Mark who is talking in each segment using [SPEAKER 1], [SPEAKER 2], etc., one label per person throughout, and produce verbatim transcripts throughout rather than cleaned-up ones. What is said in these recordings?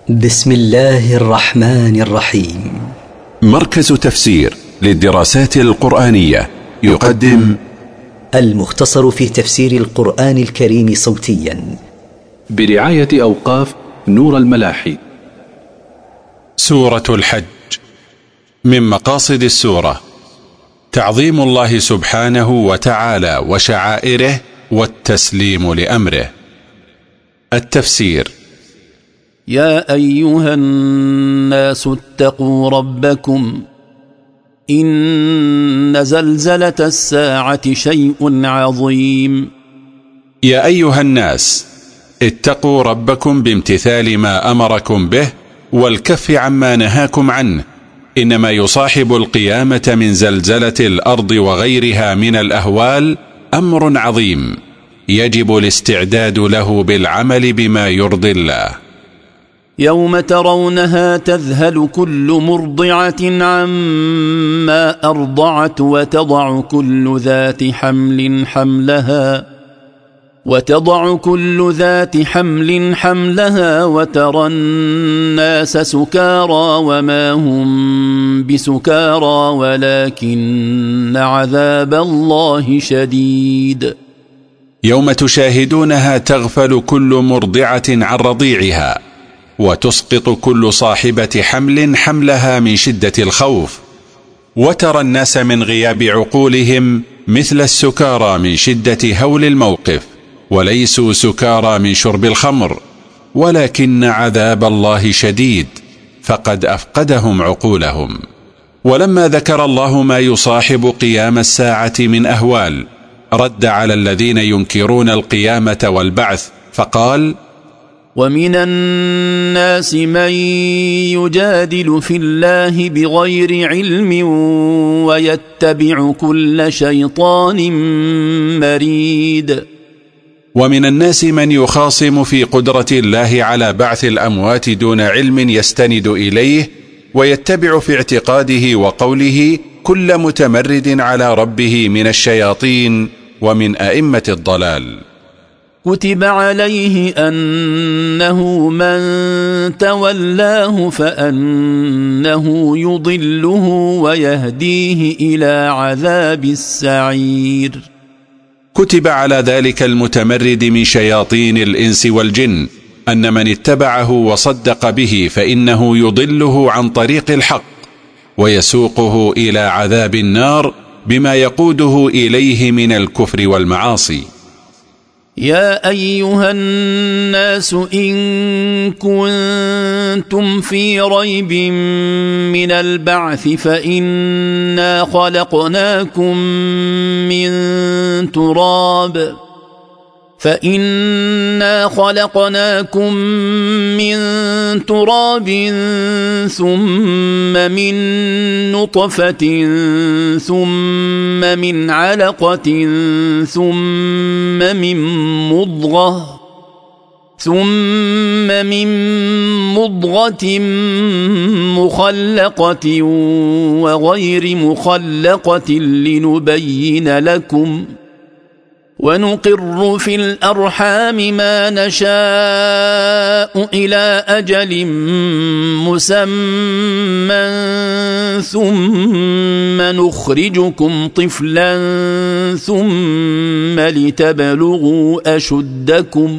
[SPEAKER 1] بسم الله الرحمن الرحيم.
[SPEAKER 2] مركز تفسير للدراسات القرآنية يقدم
[SPEAKER 1] المختصر في تفسير القرآن الكريم صوتيا
[SPEAKER 3] برعاية أوقاف نور الملاحي.
[SPEAKER 4] سورة الحج. من مقاصد السورة تعظيم الله سبحانه وتعالى وشعائره والتسليم لأمره. التفسير:
[SPEAKER 5] يا أيها الناس اتقوا ربكم إن زلزلة الساعة شيء عظيم.
[SPEAKER 4] يا أيها الناس اتقوا ربكم بامتثال ما أمركم به والكف عما نهاكم عنه، إنما يصاحب القيامة من زلزلة الأرض وغيرها من الأهوال أمر عظيم يجب الاستعداد له بالعمل بما يرضي الله.
[SPEAKER 5] يوم ترونها تذهل كل مرضعة عما أرضعت وتضع كل ذات حمل حملها وتضع كل ذات حمل حملها وترى الناس سكارى وما هم بسكارى ولكن عذاب الله شديد.
[SPEAKER 4] يوم تشاهدونها تغفل كل مرضعة عن رضيعها وتسقط كل صاحبة حمل حملها من شدة الخوف، وترى الناس من غياب عقولهم مثل السكارى من شدة هول الموقف، وليسوا سكارى من شرب الخمر، ولكن عذاب الله شديد فقد أفقدهم عقولهم. ولما ذكر الله ما يصاحب قيام الساعة من أهوال رد على الذين ينكرون القيامة والبعث فقال:
[SPEAKER 5] ومن الناس من يجادل في الله بغير علم ويتبع كل شيطان مريد.
[SPEAKER 4] ومن الناس من يخاصم في قدرة الله على بعث الأموات دون علم يستند إليه، ويتبع في اعتقاده وقوله كل متمرد على ربه من الشياطين ومن أئمة الضلال.
[SPEAKER 5] كتب عليه أنه من تولاه فأنه يضله ويهديه إلى عذاب السعير.
[SPEAKER 4] كتب على ذلك المتمرد من شياطين الإنس والجن أن من اتبعه وصدق به فإنه يضله عن طريق الحق ويسوقه إلى عذاب النار بما يقوده إليه من الكفر والمعاصي.
[SPEAKER 5] يا أيها الناس إن كنتم في ريب من البعث فإنا خلقناكم من تراب فإنا خلقناكم من تراب ثم من نطفة ثم من علقة ثم من مضغة ثم من مضغة مخلقة وغير مخلقة لنبين لكم ونقر في الأرحام ما نشاء إلى أجل مسمى ثم نخرجكم طفلا ثم لتبلغوا أشدكم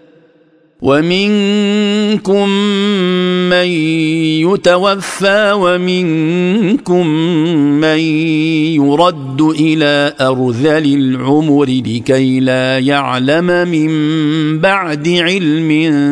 [SPEAKER 5] ومنكم من يتوفى ومنكم من يرد إلى أرذل العمر لكي لا يعلم من بعد علم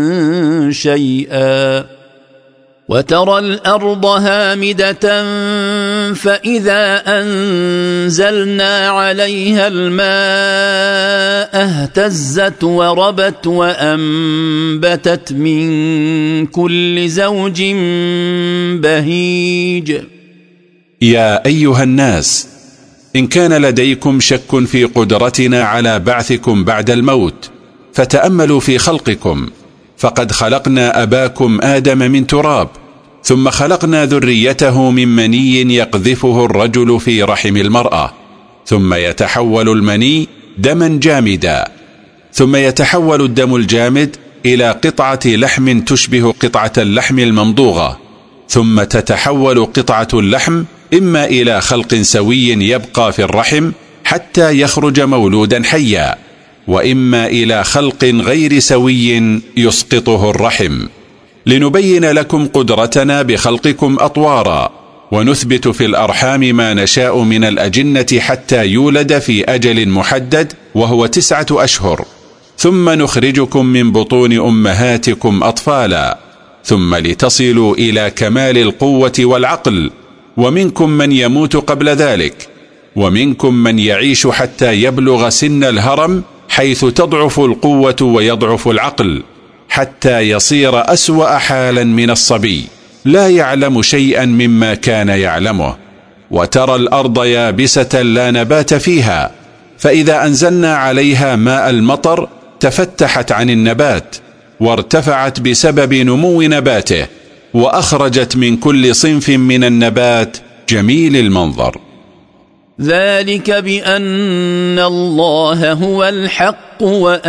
[SPEAKER 5] شيئا. وترى الأرض هامدة فإذا أنزلنا عليها الماء اهتزت وربت وأنبتت من كل زوج بهيج.
[SPEAKER 4] يا أيها الناس إن كان لديكم شك في قدرتنا على بعثكم بعد الموت فتأملوا في خلقكم، فقد خلقنا أباكم آدم من تراب، ثم خلقنا ذريته من مني يقذفه الرجل في رحم المرأة، ثم يتحول المني دما جامدا، ثم يتحول الدم الجامد إلى قطعة لحم تشبه قطعة اللحم الممضوغة، ثم تتحول قطعة اللحم إما إلى خلق سوي يبقى في الرحم حتى يخرج مولودا حيا، وإما إلى خلق غير سوي يسقطه الرحم، لنبين لكم قدرتنا بخلقكم أطوارا، ونثبت في الأرحام ما نشاء من الأجنة حتى يولد في أجل محدد وهو تسعة أشهر، ثم نخرجكم من بطون أمهاتكم أطفالا، ثم لتصلوا إلى كمال القوة والعقل، ومنكم من يموت قبل ذلك، ومنكم من يعيش حتى يبلغ سن الهرم حيث تضعف القوة ويضعف العقل، حتى يصير أسوأ حالا من الصبي لا يعلم شيئا مما كان يعلمه. وترى الأرض يابسة لا نبات فيها، فإذا أنزلنا عليها ماء المطر تفتحت عن النبات وارتفعت بسبب نمو نباته، وأخرجت من كل صنف من النبات جميل المنظر.
[SPEAKER 5] ذلك بأن الله هو الحق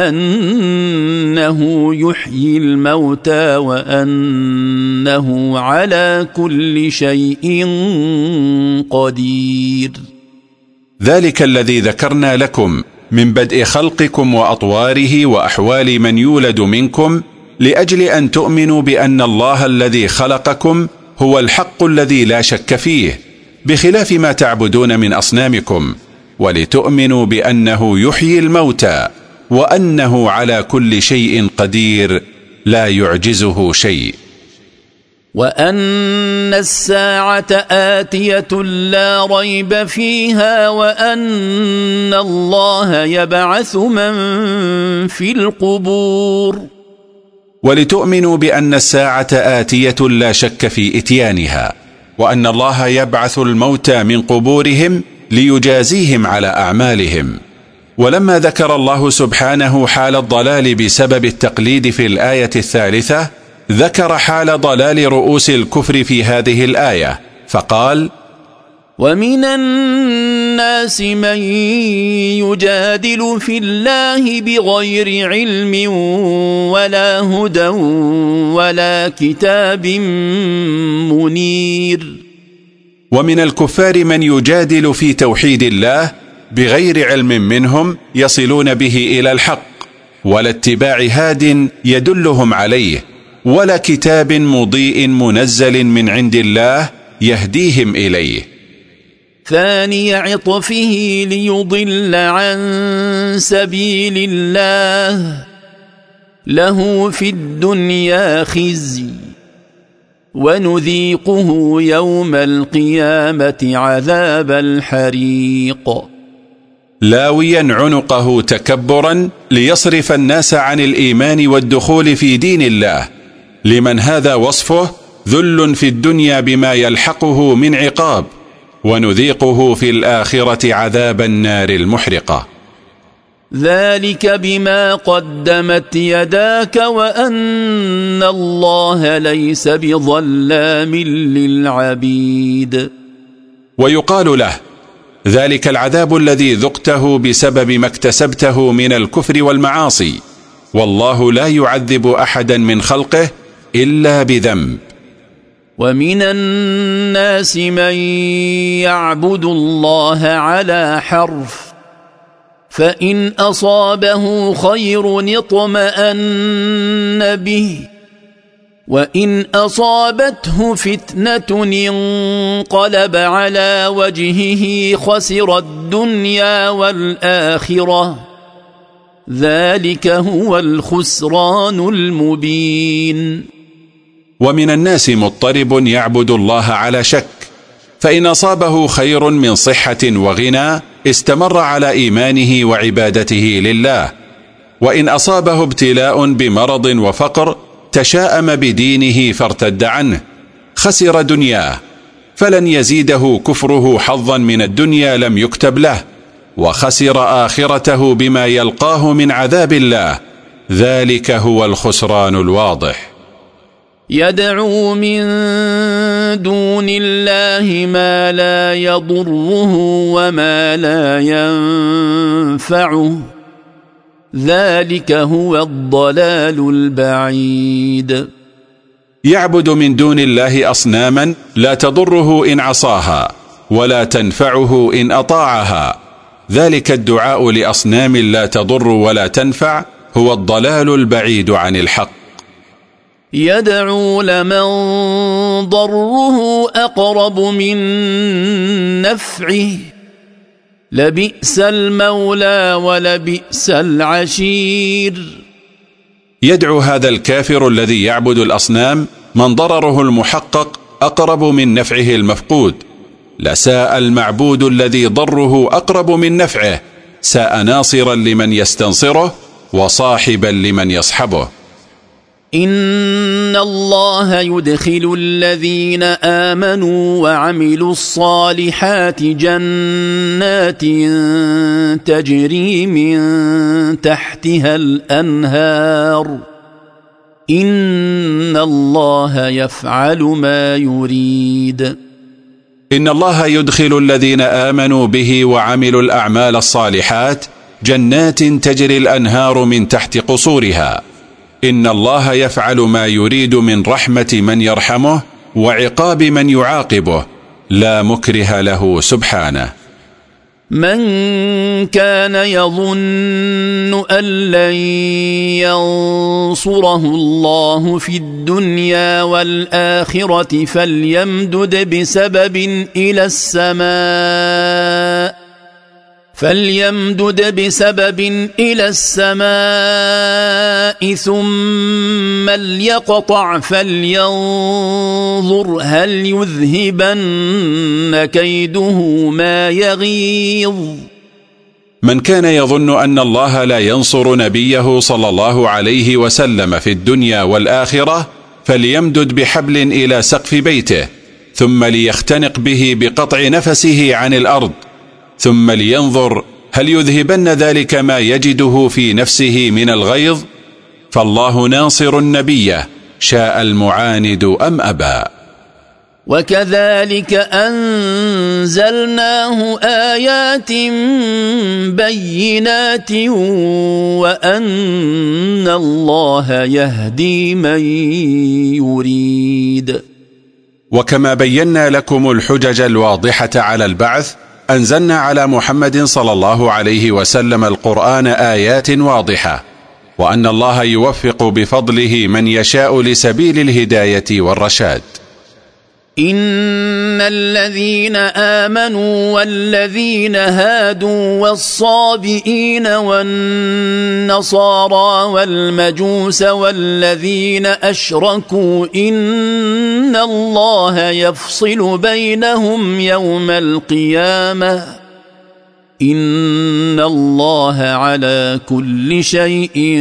[SPEAKER 5] وأنه يحيي الموتى وأنه على كل شيء قدير.
[SPEAKER 4] ذلك الذي ذكرنا لكم من بدء خلقكم وأطواره وأحوال من يولد منكم، لأجل أن تؤمنوا بأن الله الذي خلقكم هو الحق الذي لا شك فيه، بخلاف ما تعبدون من أصنامكم، ولتؤمنوا بأنه يحيي الموتى وأنه على كل شيء قدير لا يعجزه شيء.
[SPEAKER 5] وأن الساعة آتية لا ريب فيها وأن الله يبعث من في القبور.
[SPEAKER 4] ولتؤمنوا بأن الساعة آتية لا شك في إتيانها، وأن الله يبعث الموتى من قبورهم ليجازيهم على أعمالهم. ولما ذكر الله سبحانه حال الضلال بسبب التقليد في الآية الثالثة، ذكر حال ضلال رؤوس الكفر في هذه الآية فقال:
[SPEAKER 5] ومن الناس من يجادل في الله بغير علم ولا هدى ولا كتاب منير.
[SPEAKER 4] ومن الكفار من يجادل في توحيد الله بغير علم منهم يصلون به إلى الحق، ولا اتباع هاد يدلهم عليه، ولا كتاب مضيء منزل من عند الله يهديهم إليه.
[SPEAKER 5] ثاني عطفه ليضل عن سبيل الله له في الدنيا خزي ونذيقه يوم القيامة عذاب الحريق.
[SPEAKER 4] لاويا عنقه تكبرا ليصرف الناس عن الإيمان والدخول في دين الله، لمن هذا وصفه ذل في الدنيا بما يلحقه من عقاب، ونذيقه في الآخرة عذاب النار المحرقة.
[SPEAKER 5] ذلك بما قدمت يداك وأن الله ليس بظلام للعبيد.
[SPEAKER 4] ويقال له: ذلك العذاب الذي ذقته بسبب ما اكتسبته من الكفر والمعاصي، والله لا يعذب أحدا من خلقه إلا بذنب.
[SPEAKER 5] ومن الناس من يعبد الله على حرف، فإن أصابه خير اطمأن به، وإن أصابته فتنة انقلب على وجهه خسر الدنيا والآخرة، ذلك هو الخسران المبين.
[SPEAKER 4] ومن الناس مضطرب يعبد الله على شك، فإن أصابه خير من صحة وغنى استمر على إيمانه وعبادته لله، وإن أصابه ابتلاء بمرض وفقر تشاءم بدينه فارتد عنه، خسر دنياه، فلن يزيده كفره حظا من الدنيا لم يكتب له، وخسر آخرته بما يلقاه من عذاب الله، ذلك هو الخسران الواضح.
[SPEAKER 5] يدعو من دون الله ما لا يضره وما لا ينفعه، ذلك هو الضلال البعيد.
[SPEAKER 4] يعبد من دون الله أصناما لا تضره إن عصاها ولا تنفعه إن أطاعها، ذلك الدعاء لأصنام لا تضر ولا تنفع هو الضلال البعيد عن الحق.
[SPEAKER 5] يدعو لمن ضره أقرب من نفعه لبئس المولى ولبئس العشير.
[SPEAKER 4] يدعو هذا الكافر الذي يعبد الأصنام من ضرره المحقق أقرب من نفعه المفقود، لساء المعبود الذي ضره أقرب من نفعه، ساء ناصرا لمن يستنصره وصاحبا لمن يصحبه.
[SPEAKER 5] إن الله يدخل الذين آمنوا وعملوا الصالحات جنات تجري من تحتها الأنهار إن الله يفعل ما يريد.
[SPEAKER 4] إن الله يدخل الذين آمنوا به وعملوا الأعمال الصالحات جنات تجري الأنهار من تحت قصورها. إن الله يفعل ما يريد من رحمة من يرحمه وعقاب من يعاقبه، لا مكره له سبحانه.
[SPEAKER 5] من كان يظن أن لن ينصره الله في الدنيا والآخرة فليمدد بسبب إلى السماء فليمدد بسبب إلى السماء ثم ليقطع فلينظر هل يذهبن كيده ما يغيظ.
[SPEAKER 4] من كان يظن أن الله لا ينصر نبيه صلى الله عليه وسلم في الدنيا والآخرة فليمدد بحبل إلى سقف بيته ثم ليختنق به بقطع نفسه عن الأرض، ثم لينظر هل يذهبن ذلك ما يجده في نفسه من الغيظ. فالله ناصر النبي شاء المعاند أم أبى.
[SPEAKER 5] وكذلك أنزلناه آيات بينات وأن الله يهدي من يريد.
[SPEAKER 4] وكما بينا لكم الحجج الواضحة على البعث أنزلنا على محمد صلى الله عليه وسلم القرآن آيات واضحة، وأن الله يوفق بفضله من يشاء لسبيل الهداية والرشاد.
[SPEAKER 5] إن الذين آمنوا والذين هادوا والصابئين والنصارى والمجوس والذين أشركوا إن الله يفصل بينهم يوم القيامة إن الله على كل شيء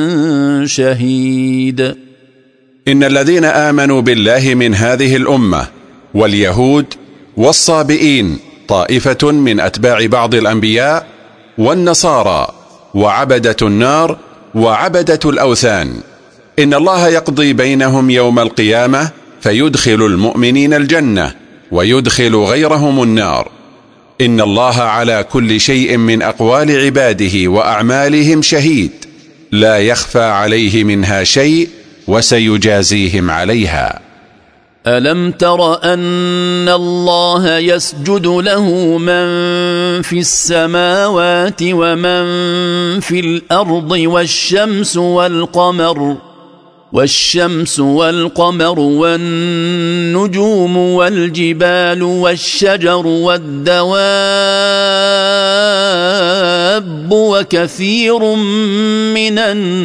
[SPEAKER 5] شهيد.
[SPEAKER 4] إن الذين آمنوا بالله من هذه الأمة واليهود والصابئين طائفة من أتباع بعض الأنبياء والنصارى وعبدة النار وعبدة الأوثان، إن الله يقضي بينهم يوم القيامة فيدخل المؤمنين الجنة ويدخل غيرهم النار. إن الله على كل شيء من أقوال عباده وأعمالهم شهيد، لا يخفى عليه منها شيء وسيجازيهم عليها.
[SPEAKER 5] ألم تر أن الله يسجد له من في السماوات ومن في الأرض والشمس والقمر والشمس والقمر والنجوم والجبال والشجر والدواب وكثير من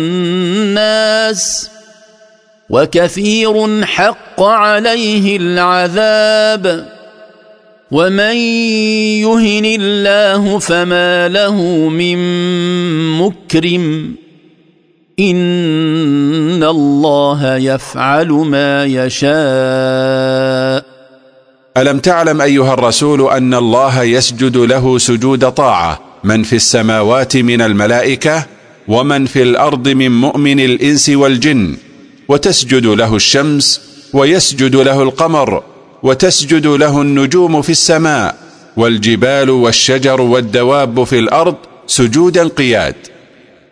[SPEAKER 5] الناس وكثير حق عليه العذاب ومن يهن الله فما له من مكرم إن الله يفعل ما يشاء.
[SPEAKER 4] ألم تعلم أيها الرسول أن الله يسجد له سجود طاعة من في السماوات من الملائكة ومن في الأرض من مؤمن الإنس والجن، وتسجد له الشمس ويسجد له القمر وتسجد له النجوم في السماء والجبال والشجر والدواب في الأرض سجودا قياد.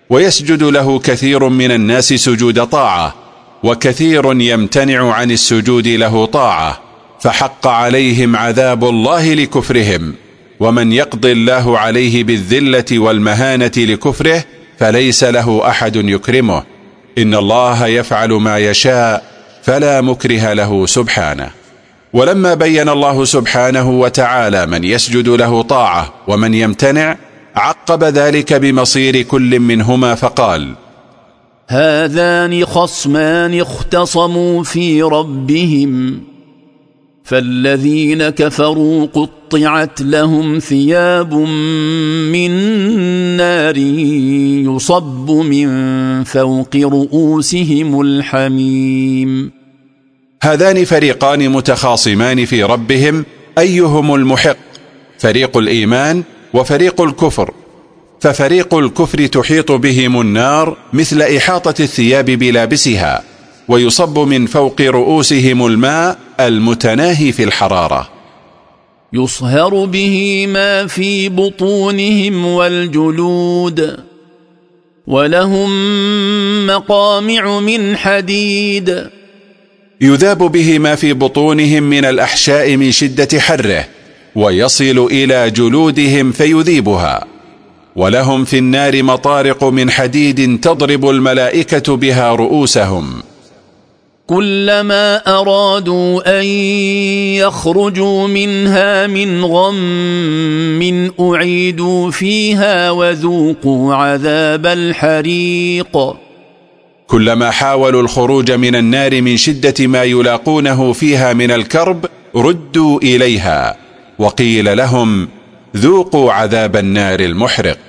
[SPEAKER 4] ويسجد له كثير من الناس سجود طاعة، وكثير يمتنع عن السجود له طاعة، فحق عليهم عذاب الله لكفرهم. ومن يقضي الله عليه بالذلة والمهانة لكفره فليس له أحد يكرمه. إن الله يفعل ما يشاء فلا مكره له سبحانه. ولما بين الله سبحانه وتعالى من يسجد له طاعة ومن يمتنع، عقب ذلك بمصير كل منهما فقال:
[SPEAKER 5] هذان خصمان اختصموا في ربهم فالذين كفروا قطعت لهم ثياب من نار يصب من فوق رؤوسهم الحميم.
[SPEAKER 4] هذان فريقان متخاصمان في ربهم، أيهم المحق؟ فريق الإيمان وفريق الكفر. ففريق الكفر تحيط بهم النار مثل إحاطة الثياب بلابسها، ويصب من فوق رؤوسهم الماء المتناهي في الحرارة،
[SPEAKER 5] يصهر به ما في بطونهم والجلود، ولهم مقامع من حديد.
[SPEAKER 4] يذاب به ما في بطونهم من الأحشاء من شدة حره، ويصل إلى جلودهم فيذيبها. ولهم في النار مطارق من حديد تضرب الملائكة بها رؤوسهم.
[SPEAKER 5] كلما أرادوا أن يخرجوا منها من غم أعيدوا فيها وذوقوا عذاب الحريق.
[SPEAKER 4] كلما حاولوا الخروج من النار من شدة ما يلاقونه فيها من الكرب ردوا إليها، وقيل لهم: ذوقوا عذاب النار المحرق.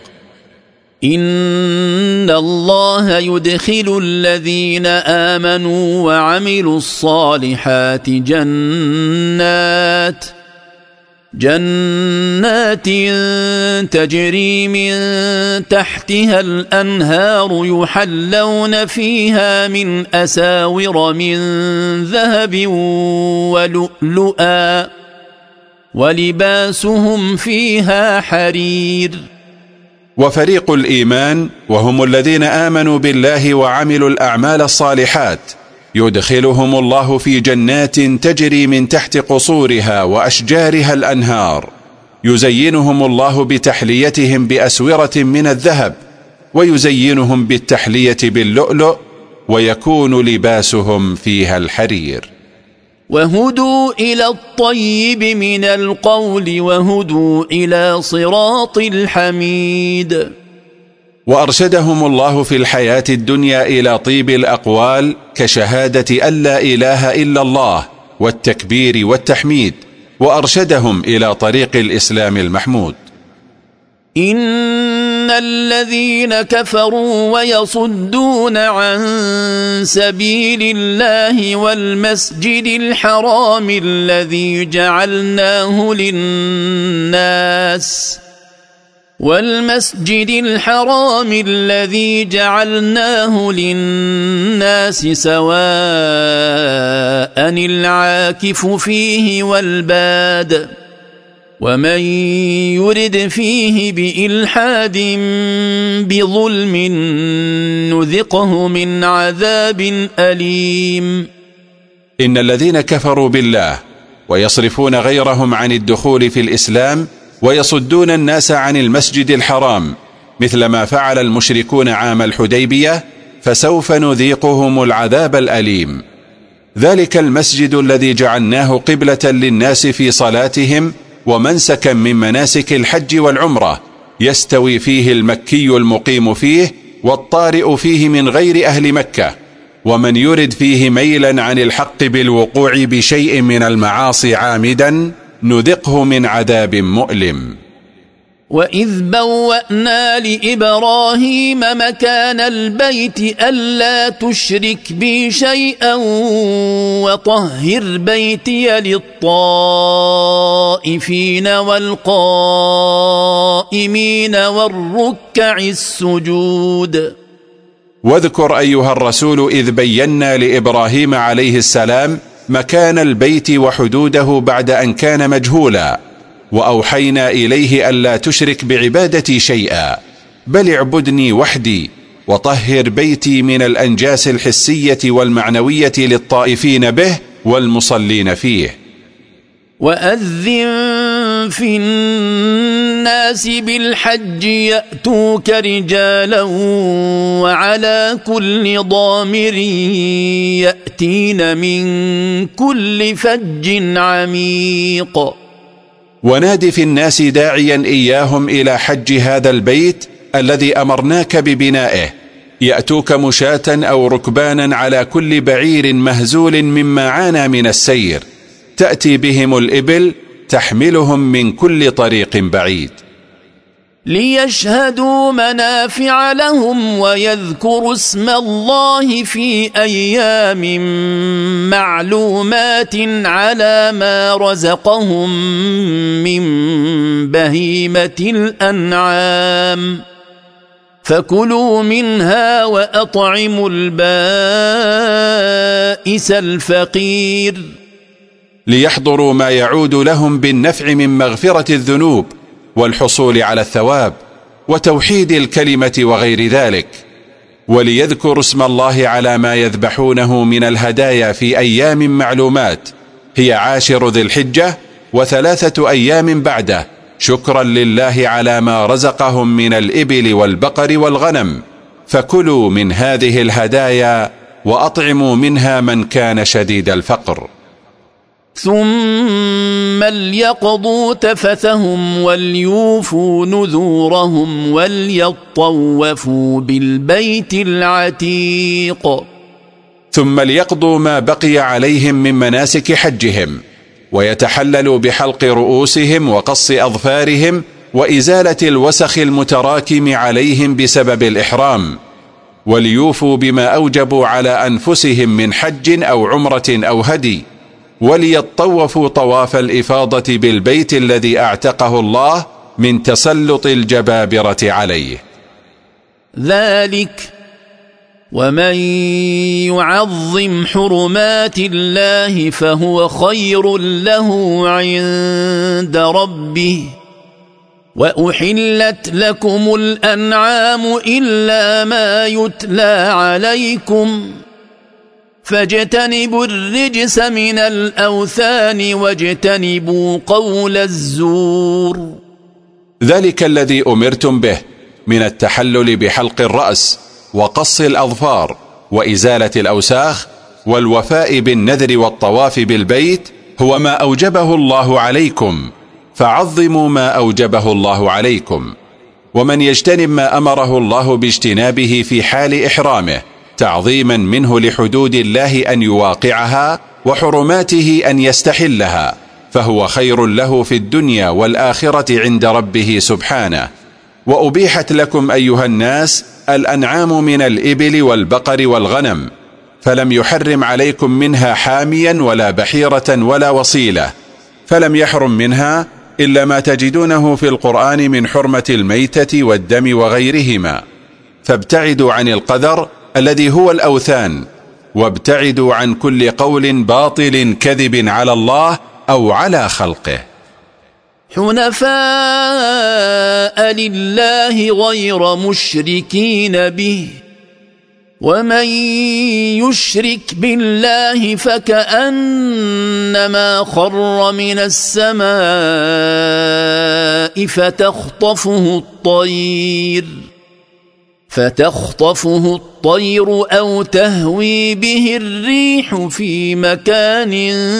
[SPEAKER 5] إن الله يدخل الذين آمنوا وعملوا الصالحات جنات جنات تجري من تحتها الأنهار يحلون فيها من أساور من ذهب ولؤلؤا ولباسهم فيها حرير.
[SPEAKER 4] وفريق الإيمان وهم الذين آمنوا بالله وعملوا الأعمال الصالحات يدخلهم الله في جنات تجري من تحت قصورها وأشجارها الأنهار، يزينهم الله بتحليتهم بأسورة من الذهب، ويزينهم بالتحلية باللؤلؤ، ويكون لباسهم فيها الحرير.
[SPEAKER 5] وهدوا إلى الطيب من القول وهدوا إلى صراط الحميد.
[SPEAKER 4] وأرشدهم الله في الحياة الدنيا إلى طيب الأقوال كشهادة أن لا إله إلا الله والتكبير والتحميد، وأرشدهم إلى طريق الإسلام المحمود.
[SPEAKER 5] إن الذين كفروا ويصدون عن سبيل الله والمسجد الحرام الذي جعلناه للناس والمسجد الحرام الذي جعلناه للناس سواء العاكف فيه والباد ومن يرد فيه بإلحاد بظلم نذقه من عذاب أليم.
[SPEAKER 4] إن الذين كفروا بالله ويصرفون غيرهم عن الدخول في الإسلام ويصدون الناس عن المسجد الحرام مثل ما فعل المشركون عام الحديبية، فسوف نذيقهم العذاب الأليم. ذلك المسجد الذي جعلناه قبلة للناس في صلاتهم ومنسكا من مناسك الحج والعمرة، يستوي فيه المكي المقيم فيه والطارئ فيه من غير أهل مكة، ومن يرد فيه ميلا عن الحق بالوقوع بشيء من المعاصي عامدا نذقه من عذاب مؤلم.
[SPEAKER 5] وإذ بوأنا لإبراهيم مكان البيت ألا تشرك بي شيئا وطهر بيتي للطائفين والقائمين والركع السجود.
[SPEAKER 4] واذكر أيها الرسول إذ بينا لإبراهيم عليه السلام مكان البيت وحدوده بعد أن كان مجهولا، وأوحينا إليه ألا تشرك بعبادتي شيئا بل اعبدني وحدي وطهر بيتي من الأنجاس الحسية والمعنوية للطائفين به والمصلين فيه.
[SPEAKER 5] وأذن في الناس بالحج يأتوك رجالا وعلى كل ضامر يأتين من كل فج عميق.
[SPEAKER 4] وناد في الناس داعيا إياهم إلى حج هذا البيت الذي أمرناك ببنائه، يأتوك مشاة أو ركبانا على كل بعير مهزول مما عانى من السير، تأتي بهم الإبل تحملهم من كل طريق بعيد.
[SPEAKER 5] ليشهدوا منافع لهم ويذكروا اسم الله في أيام معلومات على ما رزقهم من بهيمة الأنعام فكلوا منها وأطعموا البائس الفقير.
[SPEAKER 4] ليحضروا ما يعود لهم بالنفع من مغفرة الذنوب والحصول على الثواب وتوحيد الكلمة وغير ذلك، وليذكروا اسم الله على ما يذبحونه من الهدايا في أيام معلومات هي عاشر ذي الحجة وثلاثة أيام بعده، شكرا لله على ما رزقهم من الإبل والبقر والغنم، فكلوا من هذه الهدايا وأطعموا منها من كان شديد الفقر.
[SPEAKER 5] ثم ليقضوا تفثهم وليوفوا نذورهم وليطوفوا بالبيت العتيق.
[SPEAKER 4] ثم ليقضوا ما بقي عليهم من مناسك حجهم، ويتحللوا بحلق رؤوسهم وقص أظفارهم وإزالة الوسخ المتراكم عليهم بسبب الإحرام، وليوفوا بما أوجبوا على أنفسهم من حج أو عمرة أو هدي، وليطوفوا طواف الإفاضة بالبيت الذي أعتقه الله من تسلط الجبابرة عليه.
[SPEAKER 5] ذلك ومن يعظم حرمات الله فهو خير له عند ربه. وأحلت لكم الأنعام إلا ما يتلى عليكم فاجتنبوا الرجس من الأوثان واجتنبوا قول الزور.
[SPEAKER 4] ذلك الذي أمرتم به من التحلل بحلق الرأس وقص الأظفار وإزالة الأوساخ والوفاء بالنذر والطواف بالبيت هو ما أوجبه الله عليكم، فعظموا ما أوجبه الله عليكم. ومن يجتنب ما أمره الله باجتنابه في حال إحرامه تعظيما منه لحدود الله أن يواقعها وحرماته أن يستحلها فهو خير له في الدنيا والآخرة عند ربه سبحانه. وأبيحت لكم أيها الناس الأنعام من الإبل والبقر والغنم، فلم يحرم عليكم منها حاميا ولا بحيرة ولا وصيلة، فلم يحرم منها إلا ما تجدونه في القرآن من حرمة الميتة والدم وغيرهما. فابتعدوا عن القدر الذي هو الأوثان، وابتعدوا عن كل قول باطل كذب على الله أو على خلقه.
[SPEAKER 5] حنفاء لله غير مشركين به، ومن يشرك بالله فكأنما خر من السماء فتخطفه الطير فتخطفه الطير أو تهوي به الريح في مكان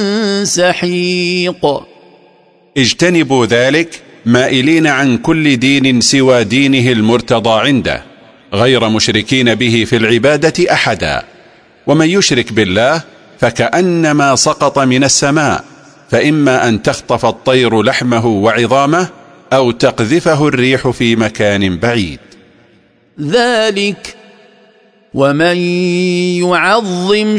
[SPEAKER 5] سحيق.
[SPEAKER 4] اجتنبوا ذلك مائلين عن كل دين سوى دينه المرتضى عنده، غير مشركين به في العبادة أحدا. ومن يشرك بالله فكأنما سقط من السماء، فإما أن تخطف الطير لحمه وعظامه أو تقذفه الريح في مكان بعيد.
[SPEAKER 5] ذلك ومن يعظم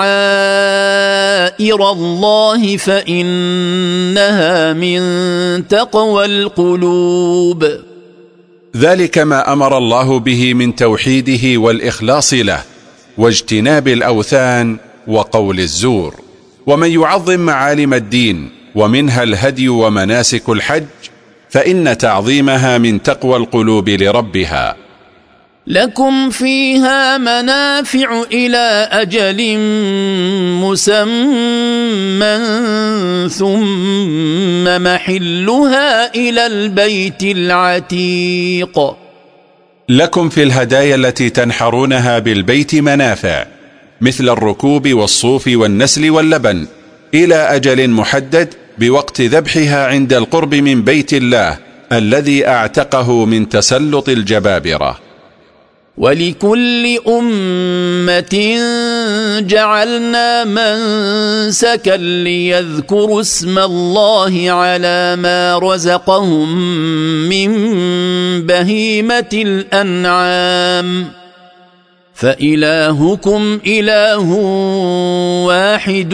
[SPEAKER 5] شعائر الله فإنها من تقوى القلوب.
[SPEAKER 4] ذلك ما أمر الله به من توحيده والإخلاص له واجتناب الأوثان وقول الزور. ومن يعظم معالم الدين ومنها الهدي ومناسك الحج فإن تعظيمها من تقوى القلوب لربها.
[SPEAKER 5] لكم فيها منافع إلى أجل مسمى ثم محلها إلى البيت العتيق.
[SPEAKER 4] لكم في الهدايا التي تنحرونها بالبيت منافع مثل الركوب والصوف والنسل واللبن إلى أجل محدد بوقت ذبحها عند القرب من بيت الله الذي أعتقه من تسلط الجبابرة.
[SPEAKER 5] ولكل أمة جعلنا منسكا ليذكروا اسم الله على ما رزقهم من بهيمة الأنعام فإلهكم إله واحد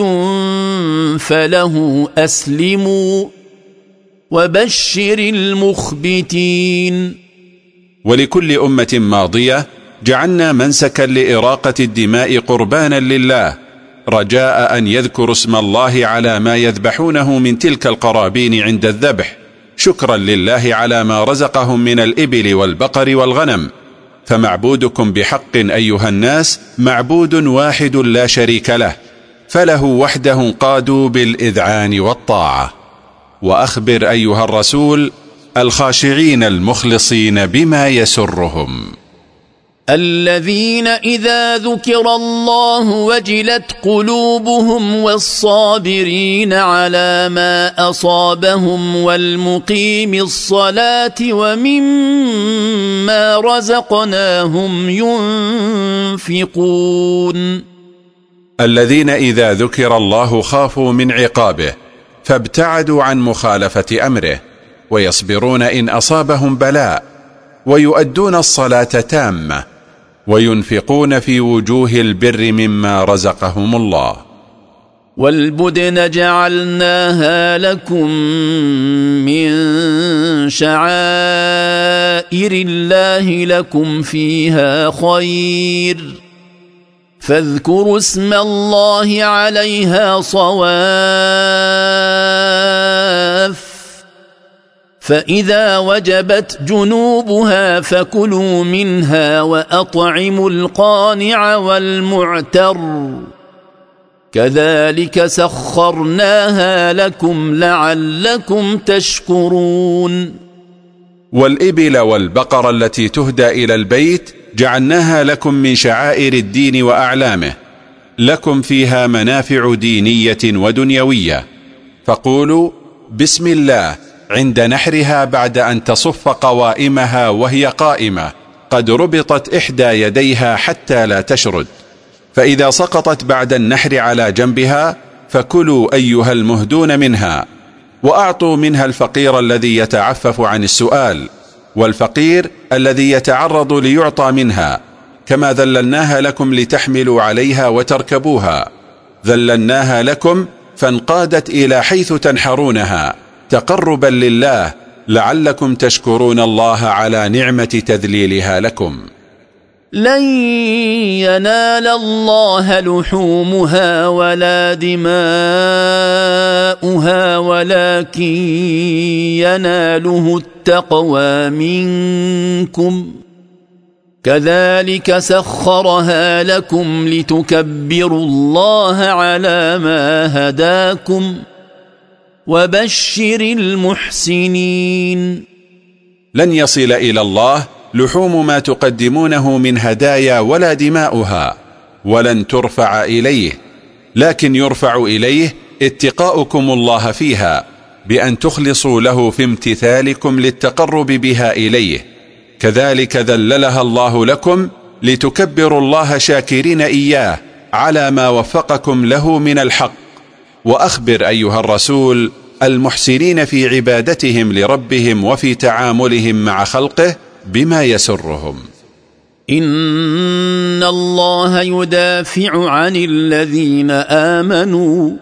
[SPEAKER 5] فله أسلموا وبشر المخبتين.
[SPEAKER 4] ولكل أمة ماضية جعلنا منسكا لإراقة الدماء قربانا لله رجاء أن يذكروا اسم الله على ما يذبحونه من تلك القرابين عند الذبح شكرا لله على ما رزقهم من الإبل والبقر والغنم. فمعبودكم بحق أيها الناس معبود واحد لا شريك له فله وحده قادوا بالإذعان والطاعة. وأخبر أيها الرسول الخاشعين المخلصين بما يسرهم
[SPEAKER 5] الذين إذا ذكر الله وجلت قلوبهم والصابرين على ما أصابهم والمقيم الصلاة ومما رزقناهم ينفقون.
[SPEAKER 4] الذين إذا ذكر الله خافوا من عقابه فابتعدوا عن مخالفة أمره ويصبرون إن أصابهم بلاء ويؤدون الصلاة تامة وينفقون في وجوه البر مما رزقهم الله.
[SPEAKER 5] والبدن جعلناها لكم من شعائر الله لكم فيها خير فاذكروا اسم الله عليها صواف فإذا وجبت جنوبها فكلوا منها وأطعموا القانع والمعتر كذلك سخرناها لكم لعلكم تشكرون.
[SPEAKER 4] والإبل والبقر التي تهدى إلى البيت جعلناها لكم من شعائر الدين وأعلامه لكم فيها منافع دينية ودنيوية فقولوا بسم الله عند نحرها بعد أن تصف قوائمها وهي قائمة قد ربطت إحدى يديها حتى لا تشرد فإذا سقطت بعد النحر على جنبها فكلوا أيها المهدون منها وأعطوا منها الفقير الذي يتعفف عن السؤال والفقير الذي يتعرض ليعطى منها كما ذللناها لكم لتحملوا عليها وتركبوها ذللناها لكم فانقادت إلى حيث تنحرونها تقربا لله لعلكم تشكرون الله على نعمة تذليلها لكم.
[SPEAKER 5] لن ينال الله لحومها ولا دماؤها ولكن يناله التقوى منكم كذلك سخرها لكم لتكبروا الله على ما هداكم وبشر المحسنين.
[SPEAKER 4] لن يصل إلى الله لحوم ما تقدمونه من هدايا ولا دماؤها ولن ترفع إليه لكن يرفع إليه اتقاؤكم الله فيها بأن تخلصوا له في امتثالكم للتقرب بها إليه كذلك ذللها الله لكم لتكبروا الله شاكرين إياه على ما وفقكم له من الحق. وأخبر أيها الرسول المحسنين في عبادتهم لربهم وفي تعاملهم مع خلقه بما يسرهم.
[SPEAKER 5] إن الله يدافع عن الذين آمنوا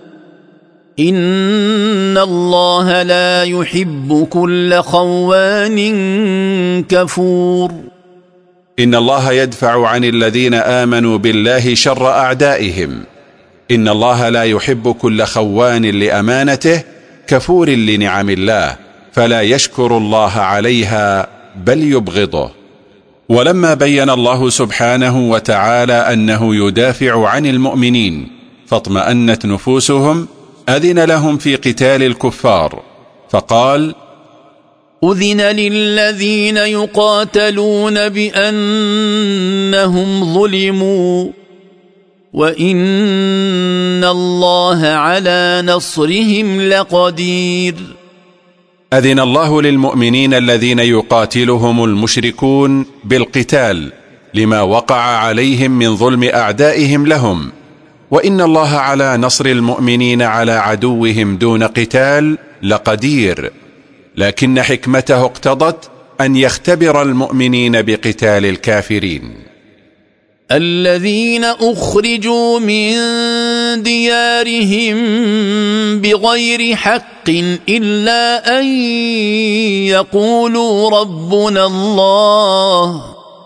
[SPEAKER 5] إن الله لا يحب كل خوان كفور.
[SPEAKER 4] إن الله يدفع عن الذين آمنوا بالله شر أعدائهم إن الله لا يحب كل خوان لأمانته كفور لنعم الله فلا يشكر الله عليها بل يبغضه. ولما بين الله سبحانه وتعالى أنه يدافع عن المؤمنين فاطمأنت نفوسهم أذن لهم في قتال الكفار فقال:
[SPEAKER 5] أذن للذين يقاتلون بأنهم ظلموا وإن الله على نصرهم لقدير.
[SPEAKER 4] أذن الله للمؤمنين الذين يقاتلهم المشركون بالقتال لما وقع عليهم من ظلم أعدائهم لهم، وإن الله على نصر المؤمنين على عدوهم دون قتال لقدير، لكن حكمته اقتضت أن يختبر المؤمنين بقتال الكافرين.
[SPEAKER 5] الذين أخرجوا من ديارهم بغير حق إلا أن يقولوا ربنا الله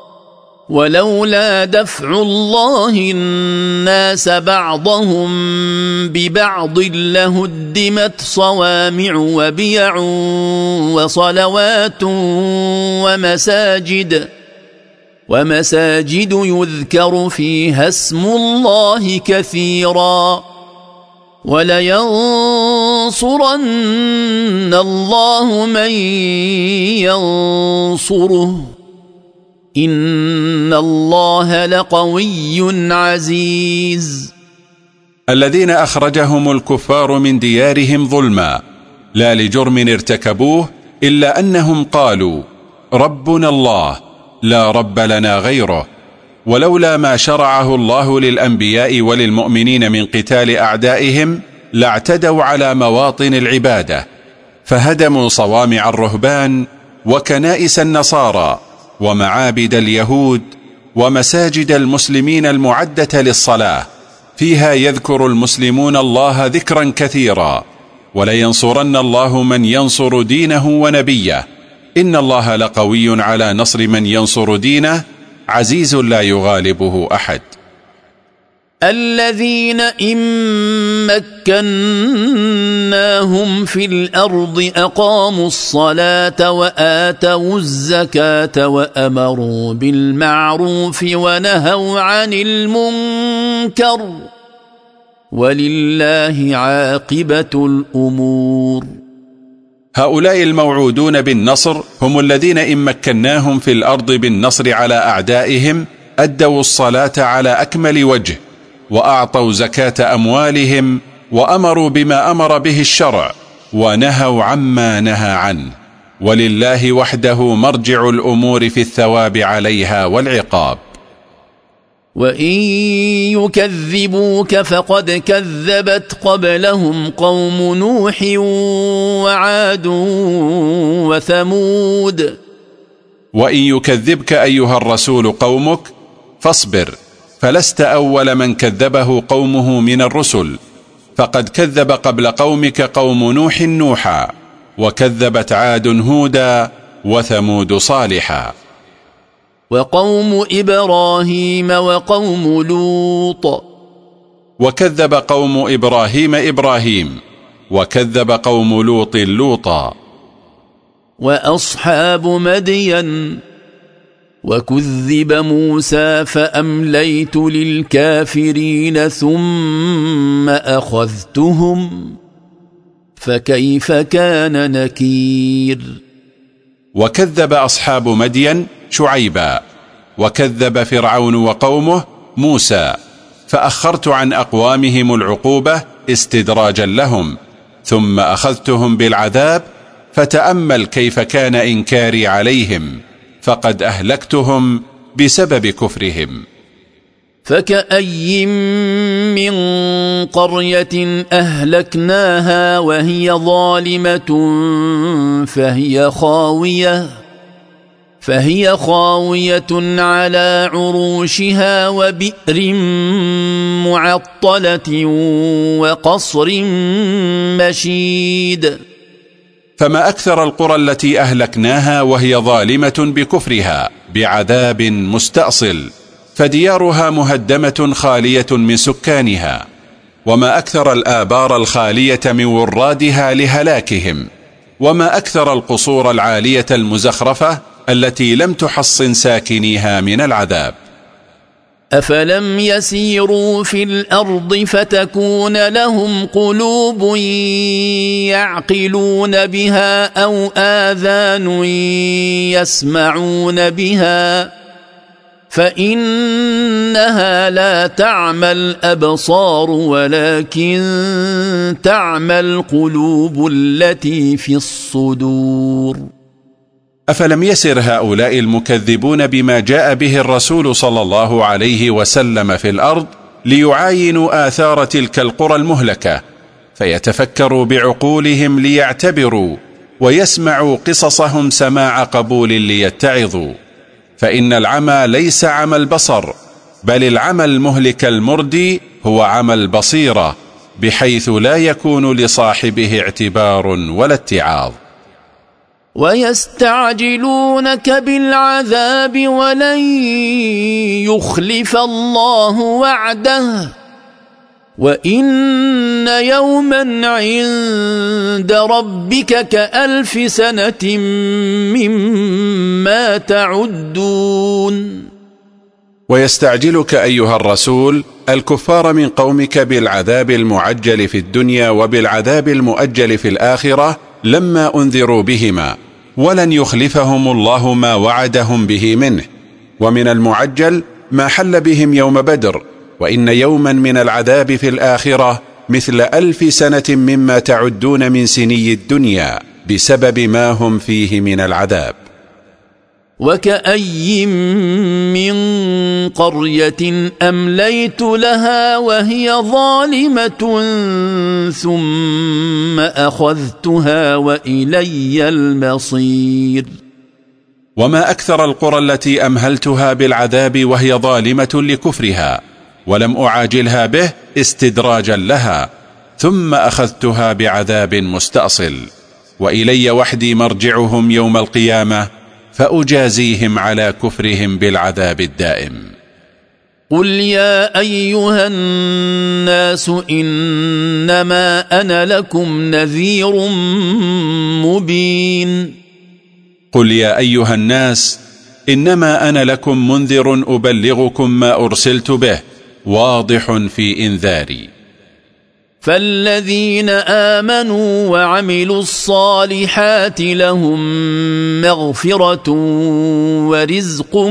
[SPEAKER 5] ولولا دفع الله الناس بعضهم ببعض لهدمت صوامع وبيع وصلوات ومساجد ومساجد يذكر فيها اسم الله كثيرا ولينصرن الله من ينصره إن الله لقوي عزيز.
[SPEAKER 4] الذين أخرجهم الكفار من ديارهم ظلما لا لجرم ارتكبوه إلا أنهم قالوا ربنا الله لا رب لنا غيره، ولولا ما شرعه الله للأنبياء وللمؤمنين من قتال أعدائهم لاعتدوا على مواطن العبادة فهدموا صوامع الرهبان وكنائس النصارى ومعابد اليهود ومساجد المسلمين المعدة للصلاة فيها يذكر المسلمون الله ذكرا كثيرا، ولينصرن الله من ينصر دينه ونبيه، إن الله لقوي على نصر من ينصر دينه عزيز لا يغالبه أحد.
[SPEAKER 5] الذين إن مكناهم في الأرض أقاموا الصلاة وآتوا الزكاة وأمروا بالمعروف ونهوا عن المنكر ولله عاقبة الأمور.
[SPEAKER 4] هؤلاء الموعودون بالنصر هم الذين إن مكناهم في الأرض بالنصر على أعدائهم أدوا الصلاة على أكمل وجه وأعطوا زكاة أموالهم وأمروا بما أمر به الشرع ونهوا عما نهى عنه، ولله وحده مرجع الأمور في الثواب عليها والعقاب.
[SPEAKER 5] وإن يكذبوك فقد كذبت قبلهم قوم نوح وعاد وثمود.
[SPEAKER 4] وإن يكذبك أيها الرسول قومك فاصبر، فلست أول من كذبه قومه من الرسل، فقد كذب قبل قومك قوم نوح نوحا، وكذبت عاد هودا وثمود صالحا،
[SPEAKER 5] وقوم إبراهيم وقوم لوط،
[SPEAKER 4] وكذب قوم إبراهيم إبراهيم، وكذب قوم لوط لوطا،
[SPEAKER 5] وأصحاب مدين، وكذب موسى فأمليت للكافرين ثم أخذتهم فكيف كان نكير.
[SPEAKER 4] وكذب أصحاب مدين شعيبا، وكذب فرعون وقومه موسى، فأخرت عن أقوامهم العقوبة استدراجا لهم، ثم أخذتهم بالعذاب، فتأمل كيف كان إنكاري عليهم، فقد أهلكتهم بسبب كفرهم.
[SPEAKER 5] فكأي من قرية أهلكناها وهي ظالمة فهي خاوية فهي خاوية على عروشها وبئر معطلة وقصر مشيد.
[SPEAKER 4] فما أكثر القرى التي أهلكناها وهي ظالمة بكفرها بعذاب مستأصل، فديارها مهدمة خالية من سكانها، وما أكثر الآبار الخالية من ورادها لهلاكهم، وما أكثر القصور العالية المزخرفة التي لم تحصن ساكنيها من العذاب.
[SPEAKER 5] أفلم يسيروا في الأرض فتكون لهم قلوب يعقلون بها أو آذان يسمعون بها فإنها لا تعمى الأبصار ولكن تعمى القلوب التي في الصدور.
[SPEAKER 4] أفلم يسر هؤلاء المكذبون بما جاء به الرسول صلى الله عليه وسلم في الأرض ليعاينوا آثار تلك القرى المهلكة فيتفكروا بعقولهم ليعتبروا ويسمعوا قصصهم سماع قبول ليتعظوا؟ فإن العمى ليس عمى البصر، بل العمى المهلك المردي هو عمى البصيرة، بحيث لا يكون لصاحبه اعتبار ولا اتعاظ.
[SPEAKER 5] ويستعجلونك بالعذاب ولن يخلف الله وعده وإن يوما عند ربك كألف سنة مما تعدون.
[SPEAKER 4] ويستعجلك أيها الرسول الكفار من قومك بالعذاب المعجل في الدنيا وبالعذاب المؤجل في الآخرة لما أنذروا بهما، ولن يخلفهم الله ما وعدهم به منه. ومن المعجل ما حل بهم يوم بدر، وإن يوما من العذاب في الآخرة مثل ألف سنة مما تعدون من سني الدنيا بسبب ما هم فيه من العذاب.
[SPEAKER 5] وكأي من قرية أمليت لها وهي ظالمة ثم أخذتها وإلي المصير.
[SPEAKER 4] وما أكثر القرى التي أمهلتها بالعذاب وهي ظالمة لكفرها، ولم أعاجلها به استدراجا لها، ثم أخذتها بعذاب مستأصل، وإلي وحدي مرجعهم يوم القيامة فأجازيهم على كفرهم بالعذاب الدائم.
[SPEAKER 5] قل يا أيها الناس إنما أنا لكم نذير مبين.
[SPEAKER 4] قل يا أيها الناس إنما أنا لكم منذر أبلغكم ما أرسلت به واضح في إنذاري.
[SPEAKER 5] فالذين آمنوا وعملوا الصالحات لهم مغفرة ورزق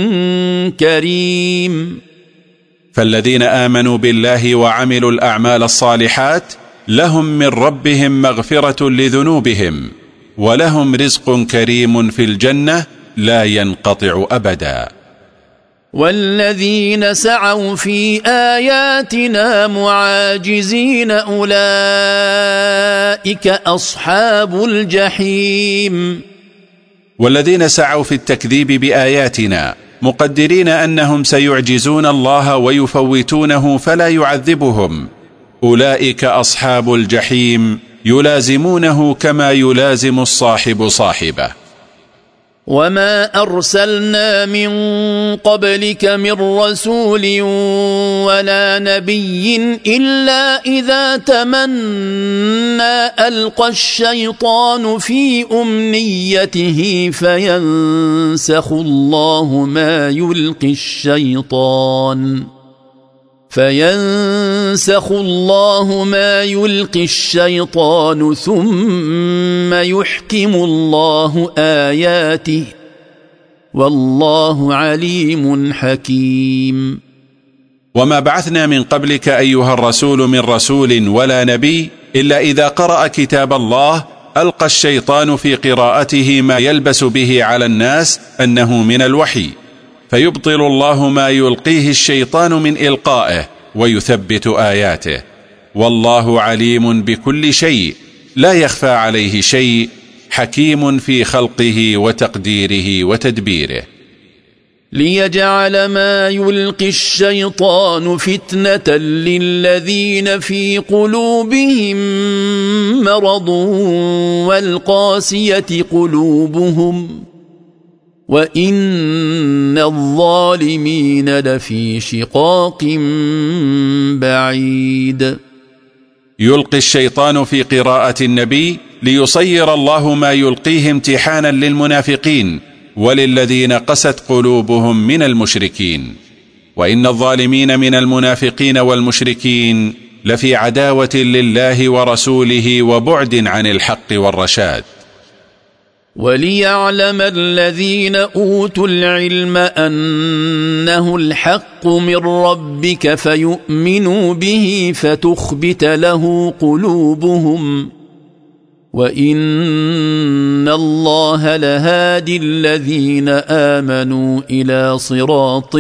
[SPEAKER 5] كريم.
[SPEAKER 4] فالذين آمنوا بالله وعملوا الأعمال الصالحات لهم من ربهم مغفرة لذنوبهم ولهم رزق كريم في الجنة لا ينقطع أبدا.
[SPEAKER 5] والذين سعوا في آياتنا معاجزين أولئك أصحاب الجحيم.
[SPEAKER 4] والذين سعوا في التكذيب بآياتنا مقدرين أنهم سيعجزون الله ويفوتونه فلا يعذبهم، أولئك أصحاب الجحيم يلازمونه كما يلازم الصاحب صاحبه.
[SPEAKER 5] وما أرسلنا من قبلك من رسول ولا نبي إلا إذا تمنى ألقى الشيطان في أمنيته فينسخ الله ما يلقي الشيطان فينسخ الله ما يلقي الشيطان ثم يحكم الله آياته والله عليم حكيم.
[SPEAKER 4] وما بعثنا من قبلك أيها الرسول من رسول ولا نبي إلا إذا قرأ كتاب الله ألقى الشيطان في قراءته ما يلبس به على الناس أنه من الوحي، فيبطل الله ما يلقيه الشيطان من إلقائه ويثبت آياته، والله عليم بكل شيء لا يخفى عليه شيء، حكيم في خلقه وتقديره وتدبيره.
[SPEAKER 5] ليجعل ما يلقي الشيطان فتنة للذين في قلوبهم مرض والقاسية قلوبهم وإن الظالمين لفي شقاق بعيد.
[SPEAKER 4] يلقي الشيطان في قراءة النبي ليصير الله ما يلقيه امتحانا للمنافقين وللذين قست قلوبهم من المشركين. وإن الظالمين من المنافقين والمشركين لفي عداوة لله ورسوله وبعد عن الحق والرشاد.
[SPEAKER 5] وليعلم الذين أوتوا العلم أنه الحق من ربك فيؤمنوا به فتخبت له قلوبهم وإن الله لهادي الذين آمنوا إلى صراط